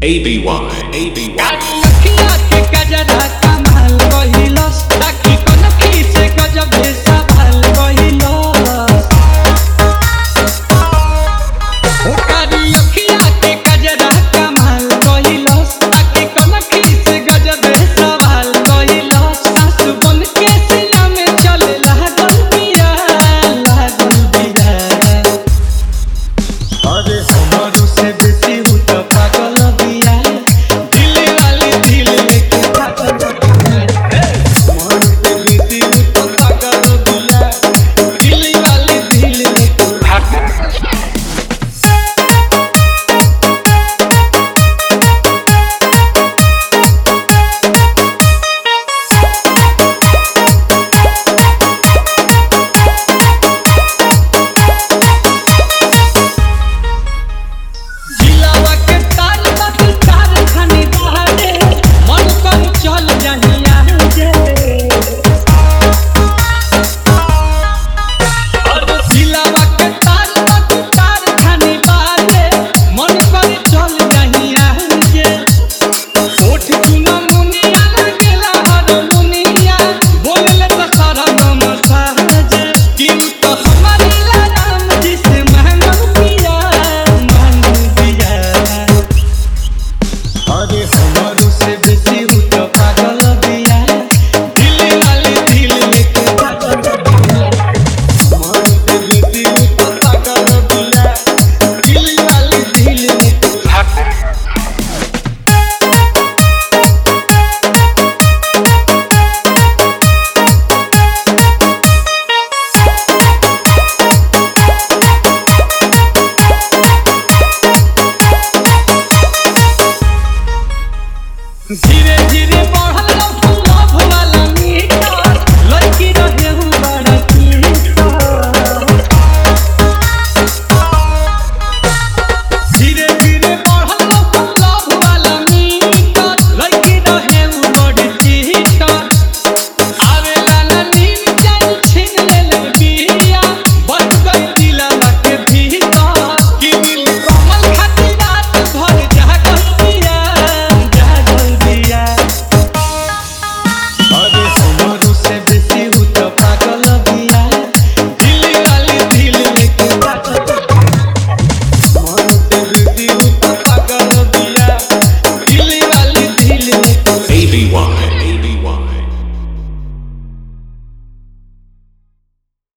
अखिया के गजरा कमाल कहिलस ताकि कनखी से गजब सवाल कहिलस ओकारी अखिया के गजरा कमाल कहिलस ताकि कनखी से गजब सवाल कहिलस सासु बन के सिला में चले लागल बिया अरे हमरो से बेसी उ त पागल बिया दिल वाली दिल लेके पागल बिया मन के बेसी उ त पागल बिया दिल वाली दिल लेके पागल जिलावा के तार बात तार खानी बहारे मन कर चल जहिया जे अरे जिलावा के तार बात तार खानी बहारे मन कर चल जहिया जे ओठ चुना मुनिया लगेला हर मुनिया बोलले तो सारा गम सहज कि तो हमारे राम जी से महंगा पिया अरे हमरो से बेसी उ त पागल बिया दिल वाली दिल लेके पागल बिया मन के बेसी उ त पागल बिया दिल वाली दिल लेके पागल धीरे धीरे बढ़ल लव वाला मीटर लड़की रहे हूँ बड़ा धीरे धीरे बढ़ल लव वाला मीटर लड़की रहे हूँ बड़ी चीटर आवेला ना नींद जान छीन ले बिया बच गई दिलवा के भीतर कि दिल कमल खातिर रात भर जागल बिया अरे हमरो से बेसी उ त पागल बिया दिल वाली दिल लेके पागल मन के बेसी उ त पागल बिया दिल वाली दिल लेके